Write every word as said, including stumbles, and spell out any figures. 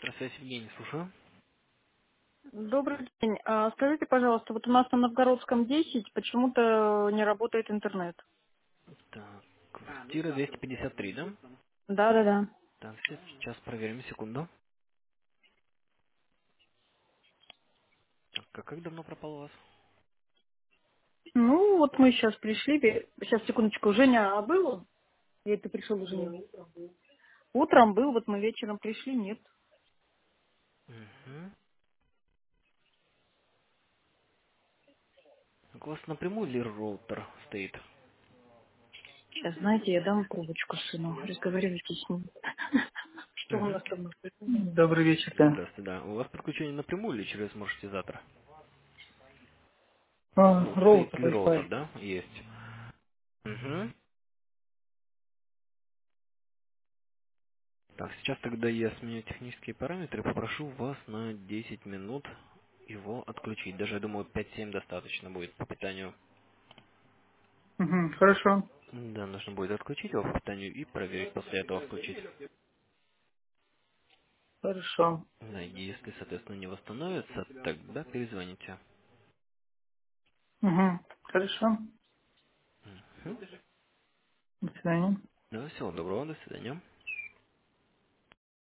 Электрослязь Евгений, слушаю. Добрый день. А, скажите, пожалуйста, вот у нас на Новгородском десять почему-то не работает интернет. Так, квартира двести пятьдесят три, да? Да-да-да. Так, сейчас проверим, секунду. Так, а как давно пропал у вас? Ну, вот мы сейчас пришли. ве- Сейчас, секундочку, Женя, а был он? Или ты пришел уже? Нет. Утром был, вот мы вечером пришли, нет. Угу. У вас напрямую или роутер стоит? Сейчас, знаете, я дам трубочку сыну. Разговаривайте с ним. Что у Угу. нас там? Добрый вечер, да. Здравствуйте, да. У вас подключение напрямую или через маршрутизатор? А, Ну, стоит роутер, ли роутер, Wi-Fi. да? Есть. Угу. Так, сейчас тогда я сменю технические параметры, попрошу вас на десять минут его отключить. Даже, я думаю, пять-семь достаточно будет по питанию. Угу, хорошо. Да, нужно будет отключить его по питанию и проверить после этого включить. Хорошо. Да, если, соответственно, не восстановится, тогда перезвоните. Угу, хорошо. Мгм. До свидания. Да, всего доброго, до свидания.